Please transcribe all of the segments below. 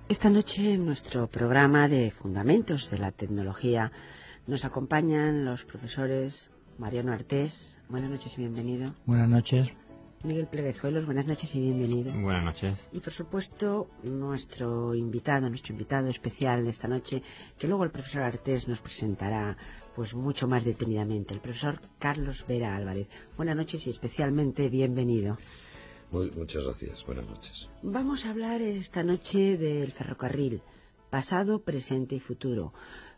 Esta noche en nuestro programa de Fundamentos de la Tecnología nos acompañan los profesores Mariano Artés. Buenas noches y bienvenido. Buenas noches. Miguel Pleguezuelos, buenas noches y bienvenido. Buenas noches. Y por supuesto nuestro invitado especial de esta noche, que luego el profesor Artés nos presentará pues mucho más detenidamente, el profesor Carlos Vera Álvarez. Buenas noches y especialmente bienvenido. Muchas gracias, buenas noches. Vamos a hablar esta noche del ferrocarril, pasado, presente y futuro.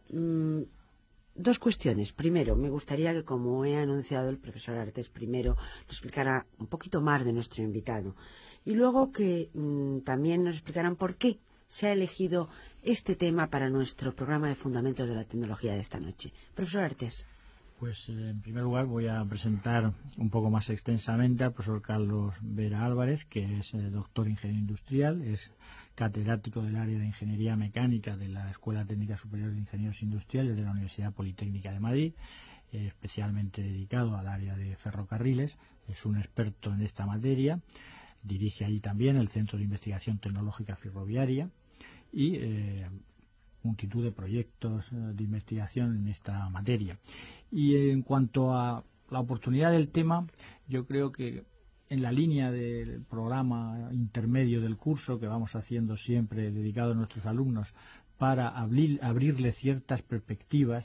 Dos cuestiones. Primero, me gustaría que, como he anunciado el profesor Artés primero, nos explicara un poquito más de nuestro invitado. Y luego que también nos explicaran por qué se ha elegido este tema para nuestro programa de Fundamentos de la Tecnología de esta noche. Profesor Artés. Pues en primer lugar voy a presentar un poco más extensamente al profesor Carlos Vera Álvarez, que es doctor ingeniero industrial, es catedrático del área de Ingeniería Mecánica de la Escuela Técnica Superior de Ingenieros Industriales de la Universidad Politécnica de Madrid, especialmente dedicado al área de ferrocarriles, es un experto en esta materia, dirige allí también el Centro de Investigación Tecnológica Ferroviaria y multitud de proyectos de investigación en esta materia. Y en cuanto a la oportunidad del tema, yo creo que en la línea del programa intermedio del curso que vamos haciendo siempre dedicado a nuestros alumnos para abrirle ciertas perspectivas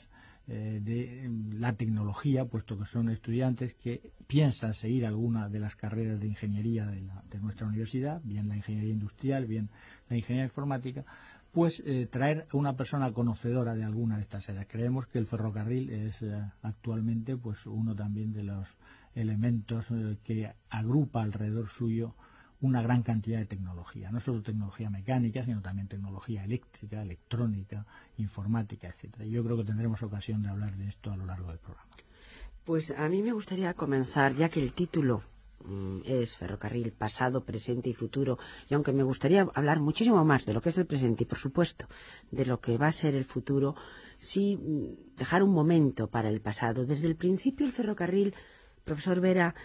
de la tecnología, puesto que son estudiantes que piensan seguir alguna de las carreras de ingeniería de nuestra universidad, bien la ingeniería industrial, bien la ingeniería informática, pues traer a una persona conocedora de alguna de estas áreas. Creemos que el ferrocarril es actualmente pues uno también de los elementos que agrupa alrededor suyo una gran cantidad de tecnología, no solo tecnología mecánica, sino también tecnología eléctrica, electrónica, informática, etcétera. Yo creo que tendremos ocasión de hablar de esto a lo largo del programa. Pues a mí me gustaría comenzar, ya que el título es ferrocarril, pasado, presente y futuro, y aunque me gustaría hablar muchísimo más de lo que es el presente y por supuesto de lo que va a ser el futuro, sí dejar un momento para el pasado. Desde el principio el ferrocarril, profesor Vera,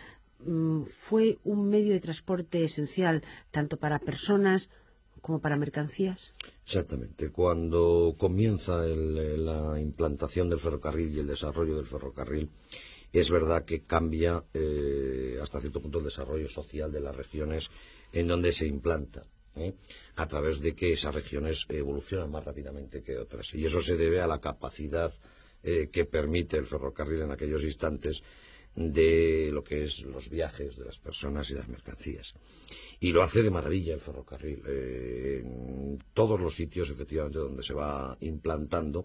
fue un medio de transporte esencial tanto para personas como para mercancías. Exactamente. Cuando comienza la implantación del ferrocarril y el desarrollo del ferrocarril, es verdad que cambia hasta cierto punto el desarrollo social de las regiones en donde se implanta, a través de que esas regiones evolucionan más rápidamente que otras. Y eso se debe a la capacidad que permite el ferrocarril en aquellos instantes de lo que es los viajes de las personas y las mercancías. Y lo hace de maravilla el ferrocarril. En todos los sitios, efectivamente, donde se va implantando,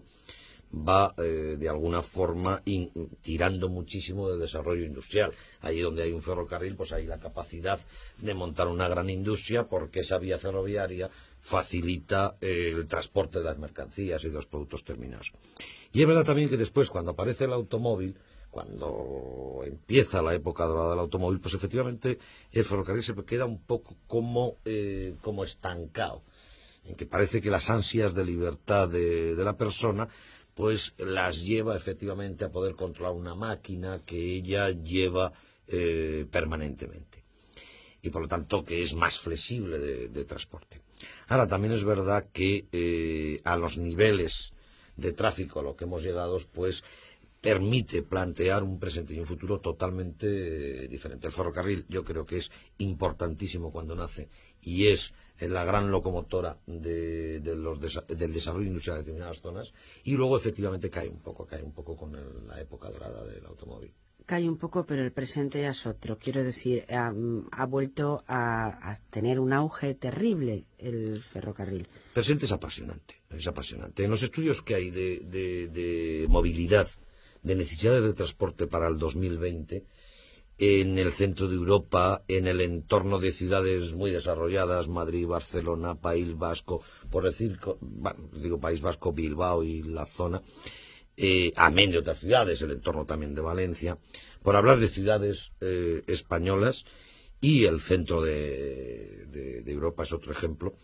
va de alguna forma tirando muchísimo del desarrollo industrial. Allí donde hay un ferrocarril, pues hay la capacidad de montar una gran industria, porque esa vía ferroviaria facilita el transporte de las mercancías y de los productos terminados. Y es verdad también que después, cuando aparece el automóvil, cuando empieza la época dorada del automóvil, pues efectivamente el ferrocarril se queda un poco como estancado, en que parece que las ansias de libertad de la persona pues las lleva efectivamente a poder controlar una máquina que ella lleva permanentemente, y por lo tanto que es más flexible de transporte. Ahora también es verdad que a los niveles de tráfico a lo que hemos llegado, pues permite plantear un presente y un futuro totalmente diferente. El ferrocarril yo creo que es importantísimo cuando nace y es la gran locomotora del desarrollo industrial de determinadas zonas, y luego efectivamente cae un poco con la época dorada del automóvil. Cae un poco, pero el presente es otro. Quiero decir, ha vuelto a tener un auge terrible el ferrocarril. El presente es apasionante. En los estudios que hay de movilidad, de necesidades de transporte para el 2020, en el centro de Europa, en el entorno de ciudades muy desarrolladas, Madrid, Barcelona, País Vasco, por decir, País Vasco, Bilbao y la zona, amén de otras ciudades, el entorno también de Valencia, por hablar de ciudades españolas, y el centro de Europa es otro ejemplo.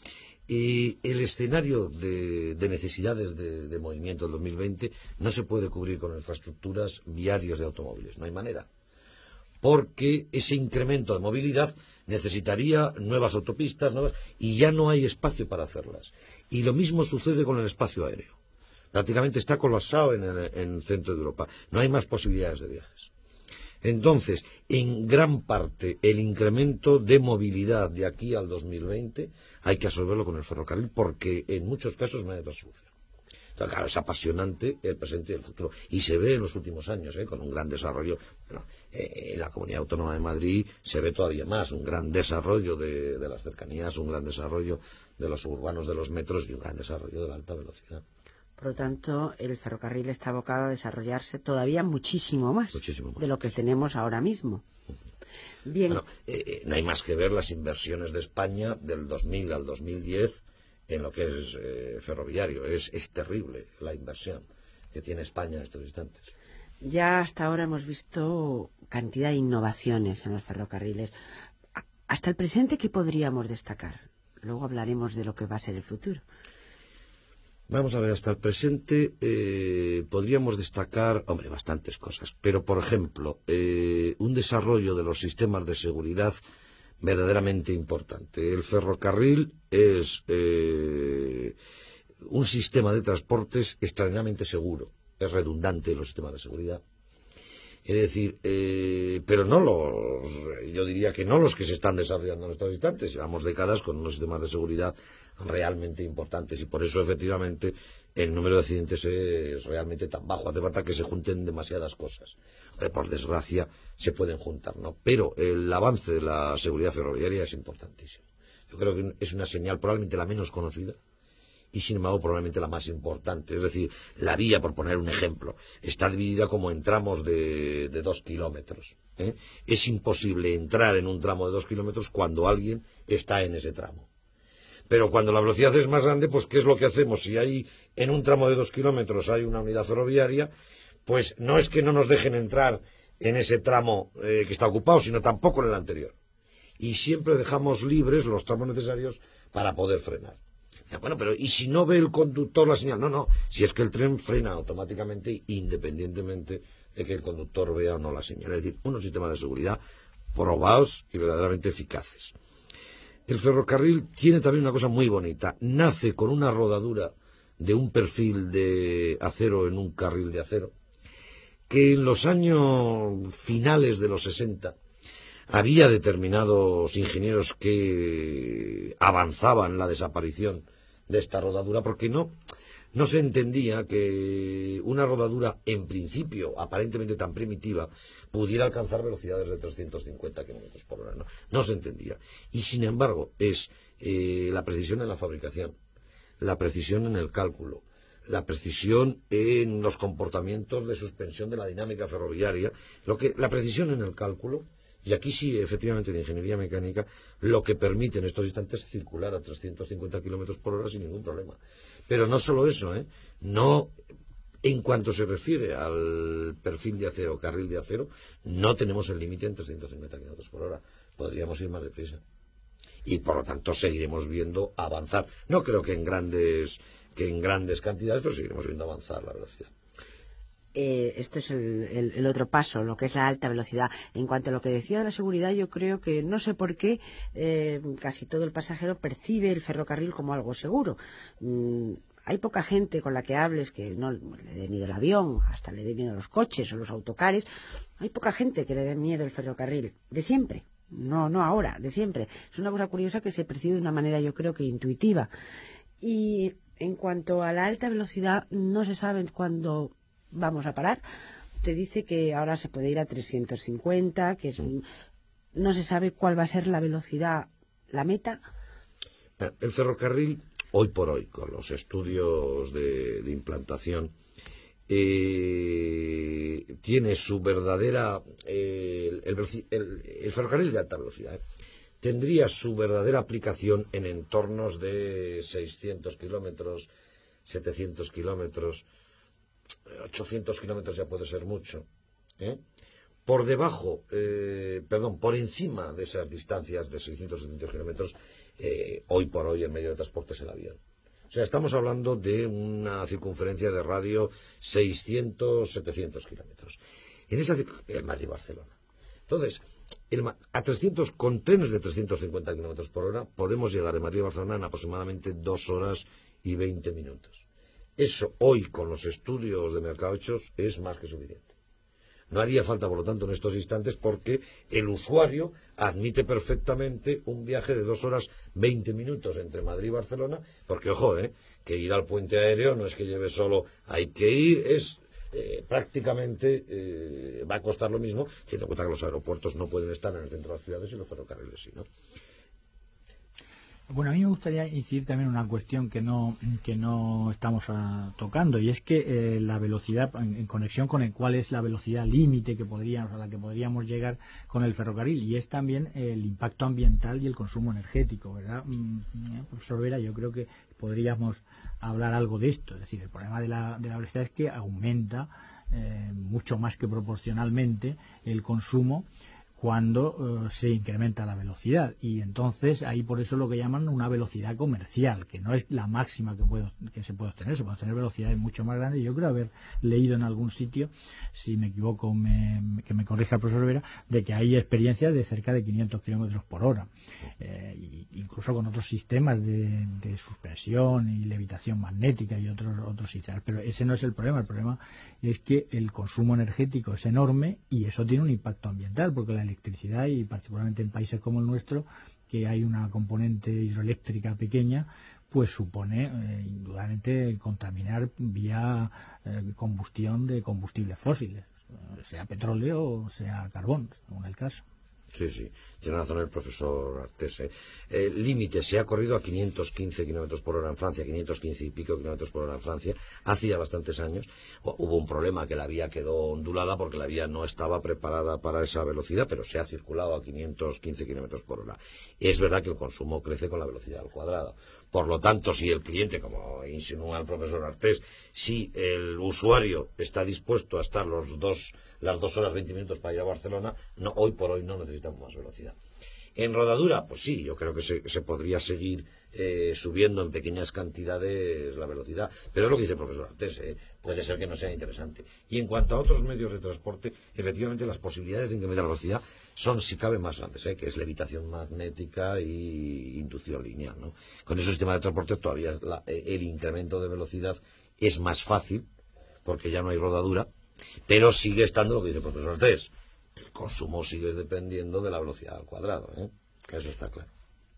El escenario de necesidades de movimiento del 2020 no se puede cubrir con infraestructuras viarias de automóviles, no hay manera, porque ese incremento de movilidad necesitaría nuevas autopistas, y ya no hay espacio para hacerlas. Y lo mismo sucede con el espacio aéreo. Prácticamente está colapsado en el centro de Europa. No hay más posibilidades de viajes. Entonces, en gran parte, el incremento de movilidad de aquí al 2020 hay que absorberlo con el ferrocarril, porque en muchos casos no hay otra solución. Entonces, claro, es apasionante el presente y el futuro. Y se ve en los últimos años, con un gran desarrollo. Bueno, en la Comunidad Autónoma de Madrid se ve todavía más, un gran desarrollo de las cercanías, un gran desarrollo de los suburbanos, de los metros, y un gran desarrollo de la alta velocidad. Por lo tanto, el ferrocarril está abocado a desarrollarse todavía muchísimo más de lo que tenemos ahora mismo. Bien. Bueno, no hay más que ver las inversiones de España del 2000 al 2010 en lo que es ferroviario. Es terrible la inversión que tiene España en estos instantes. Ya hasta ahora hemos visto cantidad de innovaciones en los ferrocarriles. Hasta el presente, ¿qué podríamos destacar? Luego hablaremos de lo que va a ser el futuro. Vamos a ver, hasta el presente podríamos destacar, bastantes cosas, pero por ejemplo, un desarrollo de los sistemas de seguridad verdaderamente importante. El ferrocarril es un sistema de transportes extraordinariamente seguro, es redundante en los sistemas de seguridad. Es decir, pero yo diría que no los que se están desarrollando en estos instantes. Llevamos décadas con unos sistemas de seguridad realmente importantes, y por eso efectivamente el número de accidentes es realmente tan bajo. Hace falta que se junten demasiadas cosas. Por desgracia se pueden juntar, ¿no? Pero el avance de la seguridad ferroviaria es importantísimo. Yo creo que es una señal probablemente la menos conocida, y sin embargo probablemente la más importante. Es decir, la vía, por poner un ejemplo, está dividida como en tramos de 2 kilómetros. Es imposible entrar en un tramo de 2 kilómetros cuando alguien está en ese tramo. Pero cuando la velocidad es más grande, pues ¿qué es lo que hacemos? Si hay en un tramo de 2 kilómetros hay una unidad ferroviaria, pues no es que no nos dejen entrar en ese tramo que está ocupado, sino tampoco en el anterior. Y siempre dejamos libres los tramos necesarios para poder frenar. Bueno, pero ¿y si no ve el conductor la señal? No, si es que el tren frena automáticamente, independientemente de que el conductor vea o no la señal. Es decir, unos sistemas de seguridad probados y verdaderamente eficaces. El ferrocarril tiene también una cosa muy bonita. Nace con una rodadura de un perfil de acero en un carril de acero, que en los años finales de los 60 había determinados ingenieros que avanzaban la desaparición de esta rodadura, porque no se entendía que una rodadura, en principio, aparentemente tan primitiva, pudiera alcanzar velocidades de 350 kilómetros por hora. No se entendía. Y sin embargo, es la precisión en la fabricación, la precisión en el cálculo, la precisión en los comportamientos de suspensión de la dinámica ferroviaria, la precisión en el cálculo. Y aquí sí, efectivamente, de ingeniería mecánica, lo que permite en estos instantes circular a 350 kilómetros por hora sin ningún problema. Pero no solo eso, no, en cuanto se refiere al perfil de acero, carril de acero, no tenemos el límite en 350 kilómetros por hora. Podríamos ir más deprisa. Y por lo tanto seguiremos viendo avanzar. No creo que en grandes cantidades, pero seguiremos viendo avanzar la velocidad. Esto es el otro paso, lo que es la alta velocidad. En cuanto a lo que decía de la seguridad, yo creo que, no sé por qué, casi todo el pasajero percibe el ferrocarril como algo seguro. Hay poca gente con la que hables que no le dé miedo el avión, hasta le dé miedo los coches o los autocares. Hay poca gente que le dé miedo el ferrocarril, de siempre. No ahora, de siempre. Es una cosa curiosa que se percibe de una manera, yo creo que intuitiva. Y en cuanto a la alta velocidad, no se sabe cuándo vamos a parar. Te dice que ahora se puede ir a 350, no se sabe cuál va a ser la velocidad, la meta. El ferrocarril, hoy por hoy, con los estudios de implantación, tiene su verdadera... el ferrocarril de alta velocidad tendría su verdadera aplicación en entornos de 600 kilómetros, 700 kilómetros, 800 kilómetros ya puede ser mucho. Por encima de esas distancias de 600, 700 kilómetros, hoy por hoy el medio de transporte es el avión. O sea, estamos hablando de una circunferencia de radio 600, 700 kilómetros. En esa Madrid-Barcelona. Entonces, con trenes de 350 kilómetros por hora podemos llegar de Madrid a Barcelona en aproximadamente 2 horas y 20 minutos. Eso hoy, con los estudios de mercado hechos, es más que suficiente. No haría falta, por lo tanto, en estos instantes, porque el usuario admite perfectamente un viaje de 2 horas 20 minutos entre Madrid y Barcelona, porque, ojo, que ir al puente aéreo no es que lleve solo, hay que ir, prácticamente va a costar lo mismo, teniendo en cuenta que los aeropuertos no pueden estar en el centro de las ciudades y los ferrocarriles sí, ¿no? Bueno, a mí me gustaría incidir también en una cuestión que no estamos tocando, y es que la velocidad, en conexión con cuál es la velocidad límite a la que podríamos llegar con el ferrocarril, y es también el impacto ambiental y el consumo energético, ¿verdad? Profesor Vera, yo creo que podríamos hablar algo de esto. Es decir, el problema de la velocidad es que aumenta mucho más que proporcionalmente el consumo cuando se incrementa la velocidad, y entonces ahí por eso lo que llaman una velocidad comercial, que no es la máxima que se puede obtener velocidades mucho más grandes. Yo creo haber leído en algún sitio, si me equivoco que me corrija el profesor Vera, de que hay experiencias de cerca de 500 kilómetros por hora, incluso con otros sistemas de suspensión y levitación magnética y otros sistemas. Pero ese no es el problema es que el consumo energético es enorme y eso tiene un impacto ambiental, porque la electricidad, y particularmente en países como el nuestro, que hay una componente hidroeléctrica pequeña, pues supone indudablemente contaminar vía combustión de combustibles fósiles, sea petróleo o sea carbón, según el caso. Sí, tiene razón el profesor Artés. El límite se ha corrido a 515 kilómetros por hora en Francia, 515 y pico kilómetros por hora en Francia, hace ya bastantes años. Hubo un problema, que la vía quedó ondulada porque la vía no estaba preparada para esa velocidad, pero se ha circulado a 515 kilómetros por hora. Es verdad que el consumo crece con la velocidad al cuadrado. Por lo tanto, si el cliente, como insinúa el profesor Artés, si el usuario está dispuesto a estar las 2 horas 20 minutos para ir a Barcelona, hoy por hoy no necesitamos más velocidad. En rodadura, pues sí, yo creo que se podría seguir subiendo en pequeñas cantidades la velocidad, pero es lo que dice el profesor Artés, puede ser que no sea interesante. Y en cuanto a otros medios de transporte, efectivamente las posibilidades de incrementar la velocidad son, si cabe, más grandes, que es levitación magnética y inducción lineal, ¿no? Con esos sistemas de transporte todavía el incremento de velocidad es más fácil, porque ya no hay rodadura, pero sigue estando lo que dice el profesor Artés. El consumo sigue dependiendo de la velocidad al cuadrado, eso está claro.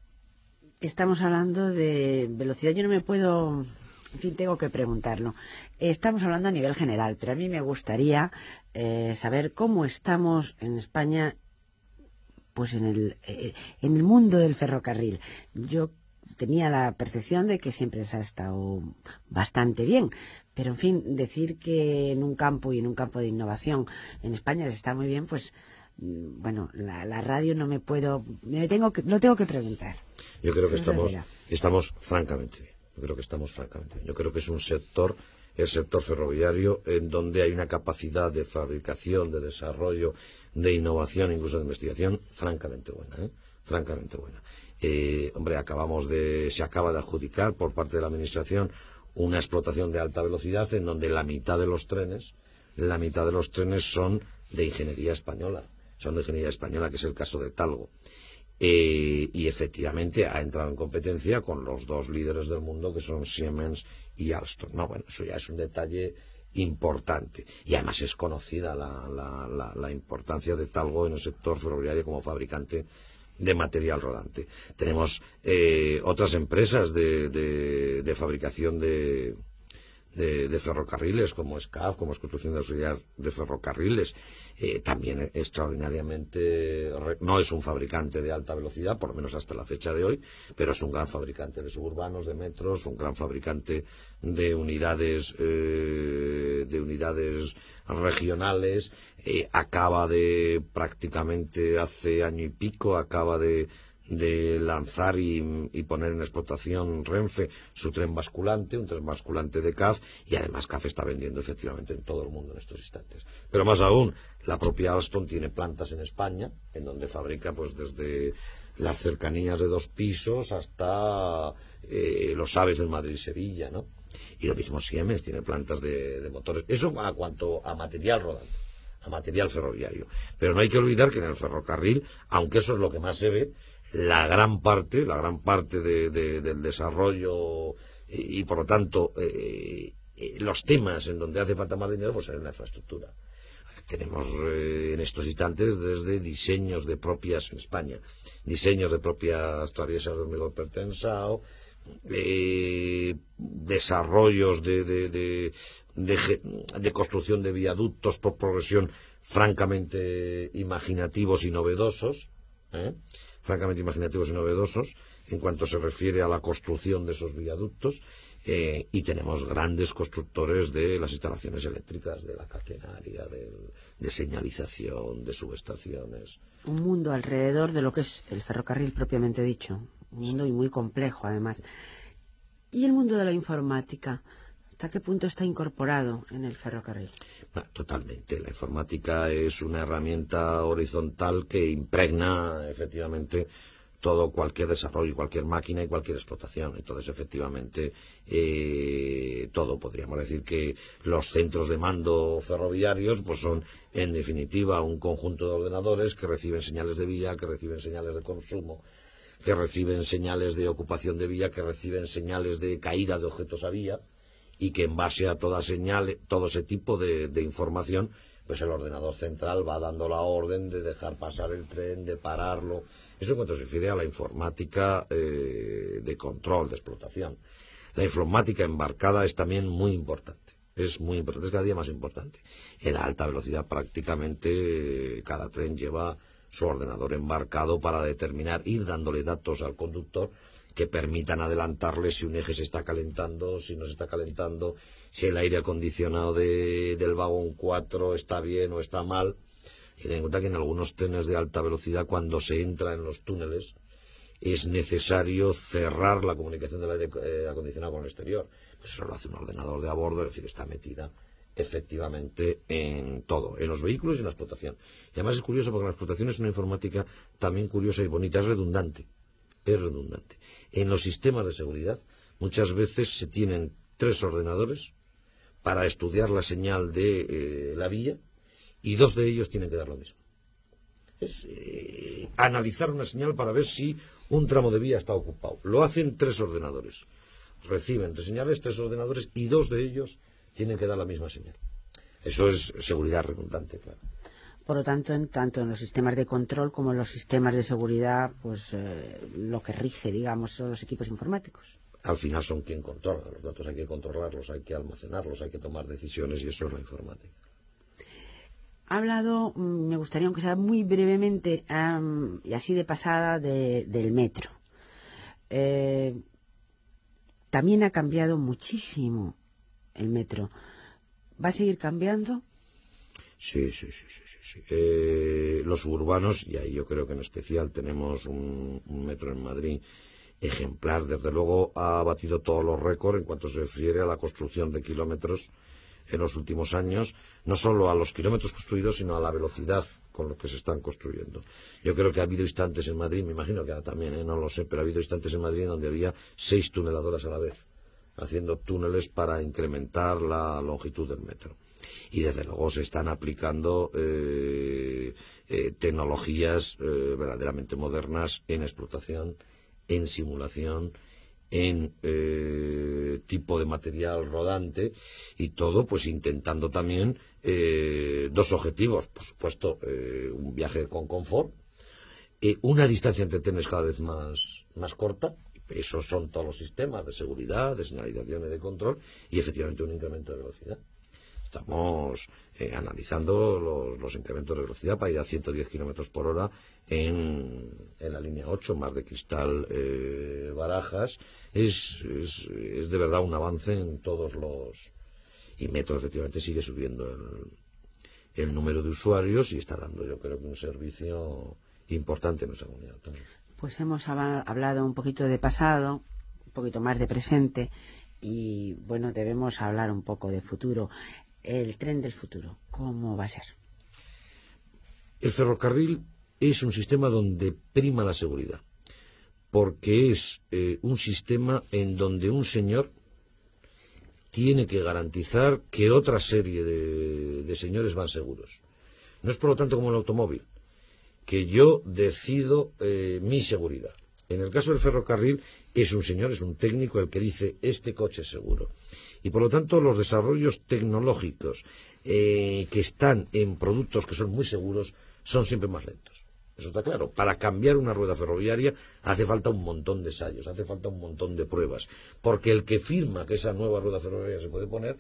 Estamos hablando de velocidad. Yo no me puedo... En fin, tengo que preguntarlo. Estamos hablando a nivel general, pero a mí me gustaría saber cómo estamos en España, pues en el mundo del ferrocarril. Yo tenía la percepción de que siempre se ha estado bastante bien, pero en fin, decir que en un campo de innovación en España se está muy bien, pues bueno, la radio no me puedo, lo tengo que preguntar. Yo creo que estamos francamente bien. Yo creo que es el sector ferroviario, en donde hay una capacidad de fabricación, de desarrollo, de innovación, incluso de investigación, francamente buena, francamente buena. Se acaba de adjudicar por parte de la Administración una explotación de alta velocidad, en donde la mitad de los trenes son de ingeniería española, que es el caso de Talgo. Y efectivamente ha entrado en competencia con los 2 líderes del mundo, que son Siemens y Alstom. Bueno, eso ya es un detalle importante, y además es conocida la importancia de Talgo en el sector ferroviario como fabricante de material rodante. Tenemos otras empresas de fabricación de ferrocarriles, como SCAF, como es Construcción de Auxiliar de Ferrocarriles, también extraordinariamente, no es un fabricante de alta velocidad, por lo menos hasta la fecha de hoy, pero es un gran fabricante de suburbanos, de metros, un gran fabricante de unidades regionales. Acaba de, prácticamente hace año y pico, de lanzar y poner en explotación Renfe su tren basculante, un tren basculante de CAF, y además CAF está vendiendo efectivamente en todo el mundo en estos instantes. Pero más aún, la propia Alstom tiene plantas en España, en donde fabrica pues desde las cercanías de 2 pisos hasta los AVEs del Madrid-Sevilla, ¿no? Y lo mismo Siemens tiene plantas de motores. Eso a cuanto a material rodante. a material ferroviario. Pero no hay que olvidar que en el ferrocarril, aunque eso es lo que más se ve, la gran parte del desarrollo y por lo tanto los temas en donde hace falta más dinero pues es en la infraestructura. Tenemos en estos instantes desde diseños de propias en España, diseños de propias traviesas de hormigón pertensado, desarrollos de construcción de viaductos por progresión francamente imaginativos y novedosos, en cuanto se refiere a la construcción de esos viaductos, y tenemos grandes constructores de las instalaciones eléctricas, de la catenaria, de señalización, de subestaciones. Un mundo alrededor de lo que es el ferrocarril propiamente dicho, un mundo muy complejo además. ¿Y el mundo de la informática? ¿Hasta qué punto está incorporado en el ferrocarril? Totalmente. La informática es una herramienta horizontal que impregna efectivamente cualquier desarrollo, cualquier máquina y cualquier explotación. Entonces, efectivamente, todo. Podríamos decir que los centros de mando ferroviarios pues son, en definitiva, un conjunto de ordenadores que reciben señales de vía, que reciben señales de consumo, que reciben señales de ocupación de vía, que reciben señales de caída de objetos a vía, y que en base a todo ese tipo de información, pues el ordenador central va dando la orden de dejar pasar el tren, de pararlo. Eso en cuanto se refiere a la informática de control, de explotación. La informática embarcada es también muy importante. Es cada día más importante. En la alta velocidad prácticamente cada tren lleva su ordenador embarcado para ir dándole datos al conductor que permitan adelantarle si un eje se está calentando, si no se está calentando, si el aire acondicionado del vagón 4 está bien o está mal. Y ten en cuenta que en algunos trenes de alta velocidad, cuando se entra en los túneles, es necesario cerrar la comunicación del aire acondicionado con el exterior. Pues eso lo hace un ordenador de a bordo, es decir, está metida efectivamente en todo, en los vehículos y en la explotación. Y además es curioso porque la explotación es una informática también curiosa y bonita, es redundante. En los sistemas de seguridad muchas veces se tienen 3 ordenadores para estudiar la señal de la vía y 2 de ellos tienen que dar lo mismo. Es analizar una señal para ver si un tramo de vía está ocupado. Lo hacen 3 ordenadores. Reciben 3 señales, 3 ordenadores y 2 de ellos tienen que dar la misma señal. Eso es seguridad redundante, claro. Por lo tanto, tanto en los sistemas de control como en los sistemas de seguridad, pues lo que rige, digamos, son los equipos informáticos. Al final son quien controla. Los datos hay que controlarlos, hay que almacenarlos, hay que tomar decisiones y eso es la informática. Ha hablado, me gustaría, aunque sea muy brevemente, y así de pasada, del metro. También ha cambiado muchísimo el metro. ¿Va a seguir cambiando? Sí. Los suburbanos, y ahí yo creo que en especial tenemos un metro en Madrid ejemplar, desde luego ha batido todos los récords en cuanto se refiere a la construcción de kilómetros en los últimos años, no solo a los kilómetros construidos, sino a la velocidad con lo que se están construyendo. Yo creo que ha habido instantes en Madrid, me imagino que ahora también, no lo sé, pero ha habido instantes en Madrid donde había 6 tuneladoras a la vez, haciendo túneles para incrementar la longitud del metro. Y desde luego se están aplicando tecnologías verdaderamente modernas en explotación, en simulación, en tipo de material rodante y todo pues intentando también 2 objetivos, por supuesto un viaje con confort, una distancia entre trenes cada vez más corta. Esos son todos los sistemas de seguridad, de señalización y de control, y efectivamente un incremento de velocidad. Estamos analizando los incrementos de velocidad para ir a 110 kilómetros por hora en la línea 8, Mar de Cristal, Barajas. Es de verdad un avance en todos los... Y Metro efectivamente sigue subiendo el número de usuarios y está dando, yo creo, que un servicio importante en nuestra comunidad autónoma. Pues hemos hablado un poquito de pasado, un poquito más de presente y, bueno, debemos hablar un poco de futuro. El tren del futuro, ¿cómo va a ser? El ferrocarril es un sistema donde prima la seguridad, porque es un sistema en donde un señor tiene que garantizar que otra serie de señores van seguros. No es por lo tanto como el automóvil, que yo decido mi seguridad. En el caso del ferrocarril es un señor, es un técnico el que dice este coche es seguro. Y por lo tanto los desarrollos tecnológicos que están en productos que son muy seguros son siempre más lentos. Eso está claro. Para cambiar una rueda ferroviaria hace falta un montón de ensayos, hace falta un montón de pruebas, porque el que firma que esa nueva rueda ferroviaria se puede poner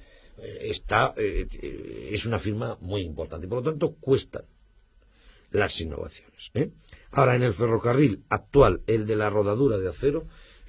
es una firma muy importante y por lo tanto cuestan las innovaciones. Ahora, en el ferrocarril actual, el de la rodadura de acero,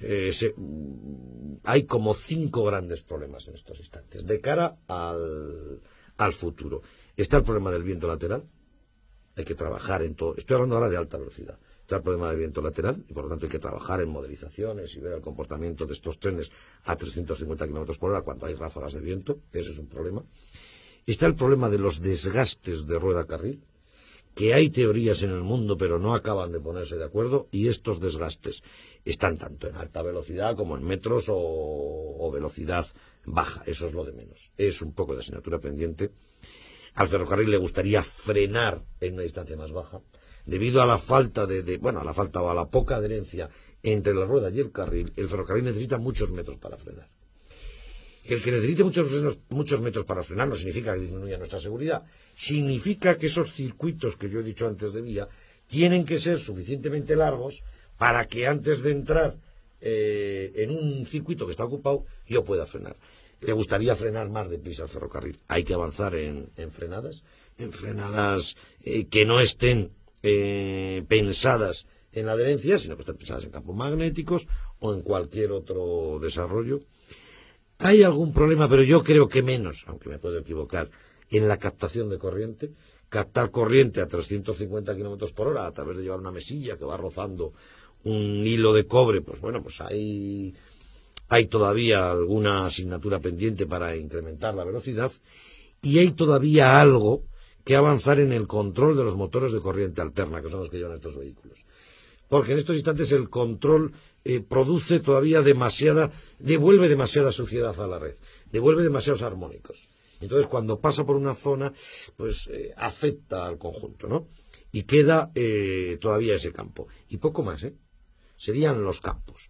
hay como 5 grandes problemas en estos instantes de cara al futuro. Está el problema del viento lateral, hay que trabajar en todo. Estoy hablando ahora de alta velocidad. Está el problema del viento lateral y por lo tanto hay que trabajar en modelizaciones y ver el comportamiento de estos trenes a 350 kilómetros por hora cuando hay ráfagas de viento. Ese es un problema. Está el problema de los desgastes de rueda-carril, que hay teorías en el mundo pero no acaban de ponerse de acuerdo, y estos desgastes están tanto en alta velocidad como en metros o velocidad baja. Eso es lo de menos. Es un poco de asignatura pendiente. Al ferrocarril le gustaría frenar en una distancia más baja, debido a la falta a la poca adherencia entre la rueda y el carril. El ferrocarril necesita muchos metros para frenar. El que necesite muchos metros para frenar no significa que disminuya nuestra seguridad. Significa que esos circuitos que yo he dicho antes de vía tienen que ser suficientemente largos para que antes de entrar en un circuito que está ocupado yo pueda frenar. Le gustaría frenar más deprisa al ferrocarril. Hay que avanzar en frenadas que no estén pensadas en la adherencia, sino que estén pensadas en campos magnéticos o en cualquier otro desarrollo. Hay algún problema, pero yo creo que menos, aunque me puedo equivocar, en la captación de corriente. Captar corriente a 350 kilómetros por hora a través de llevar una mesilla que va rozando un hilo de cobre, pues bueno, pues hay todavía alguna asignatura pendiente para incrementar la velocidad, y hay todavía algo que avanzar en el control de los motores de corriente alterna, que son los que llevan estos vehículos. Porque en estos instantes el control produce todavía devuelve demasiada suciedad a la red, devuelve demasiados armónicos. Entonces, cuando pasa por una zona, pues afecta al conjunto, ¿no? Y queda todavía ese campo. Y poco más, serían los campos.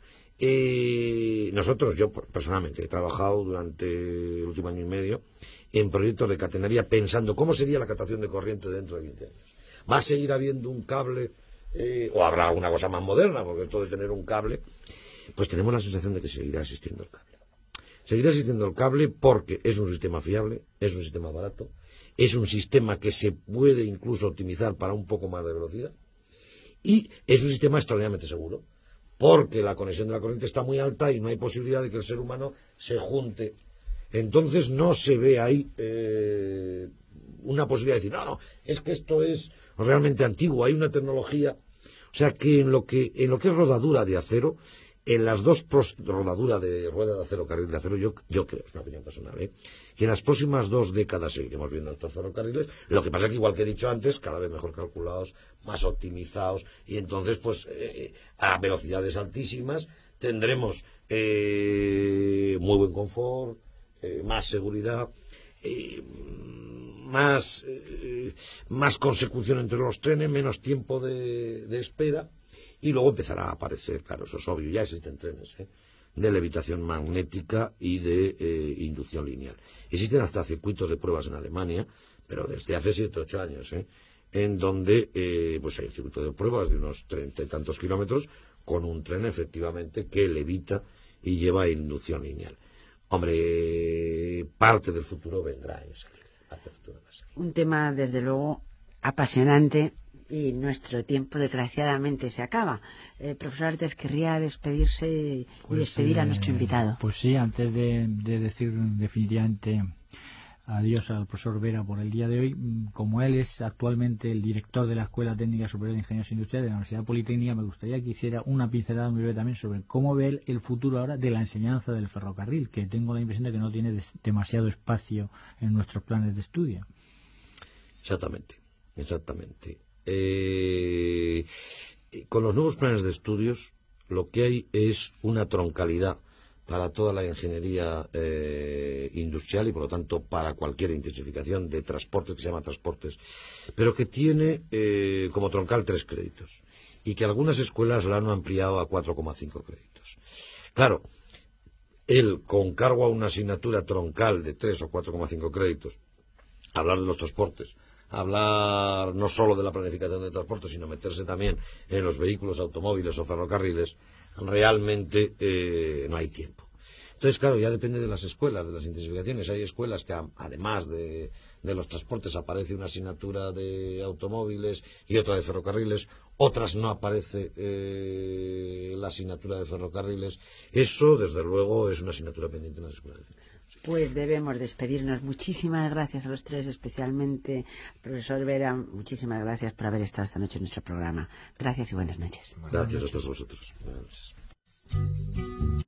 Yo personalmente he trabajado durante el último año y medio en proyectos de catenaria pensando cómo sería la captación de corriente dentro de 20 años. ¿Va a seguir habiendo un cable o habrá una cosa más moderna? Porque esto de tener un cable, pues tenemos la sensación de que seguirá existiendo el cable. Seguirá existiendo el cable porque es un sistema fiable, es un sistema barato, es un sistema que se puede incluso optimizar para un poco más de velocidad y es un sistema extraordinariamente seguro, porque la conexión de la corriente está muy alta y no hay posibilidad de que el ser humano se junte. Entonces no se ve ahí una posibilidad de decir, no, es que esto es realmente antiguo, hay una tecnología. O sea que en lo que es rodadura de acero, en las dos rodadura de rueda de acero, carril de acero, yo creo, es una opinión personal, que en las próximas 2 décadas seguiremos viendo estos ferrocarriles. Lo que pasa es que, igual que he dicho antes, cada vez mejor calculados, más optimizados, y entonces pues a velocidades altísimas tendremos muy buen confort, más seguridad, más consecución entre los trenes, menos tiempo de espera. Y luego empezará a aparecer, claro, eso es obvio, ya existen trenes de levitación magnética y de inducción lineal. Existen hasta circuitos de pruebas en Alemania, pero desde hace 7 o 8 años, en donde pues hay un circuito de pruebas de unos 30 y tantos kilómetros con un tren efectivamente que levita y lleva inducción lineal. Hombre, parte del futuro vendrá en esa línea. Un tema, desde luego, apasionante. Y nuestro tiempo, desgraciadamente, se acaba. Profesor Artes, querría despedirse y despedir a nuestro invitado. Pues sí, antes de decir definitivamente adiós al profesor Vera por el día de hoy, como él es actualmente el director de la Escuela Técnica Superior de Ingenieros Industriales de la Universidad Politécnica, me gustaría que hiciera una pincelada muy breve también sobre cómo ve el futuro ahora de la enseñanza del ferrocarril, que tengo la impresión de que no tiene demasiado espacio en nuestros planes de estudio. Exactamente. Con los nuevos planes de estudios lo que hay es una troncalidad para toda la ingeniería industrial y por lo tanto para cualquier intensificación de transportes, que se llama transportes, pero que tiene como troncal 3 créditos y que algunas escuelas la han ampliado a 4,5 créditos. Claro, él con cargo a una asignatura troncal de 3 o 4,5 créditos, hablar de los transportes, hablar no solo de la planificación de transportes, sino meterse también en los vehículos, automóviles o ferrocarriles, realmente no hay tiempo. Entonces, claro, ya depende de las escuelas, de las intensificaciones. Hay escuelas que, además de los transportes, aparece una asignatura de automóviles y otra de ferrocarriles, otras no aparece la asignatura de ferrocarriles. Eso, desde luego, es una asignatura pendiente en las escuelas. Pues debemos despedirnos. Muchísimas gracias a los tres, especialmente al profesor Vera. Muchísimas gracias por haber estado esta noche en nuestro programa. Gracias y buenas noches. Gracias a todos vosotros. Buenas noches.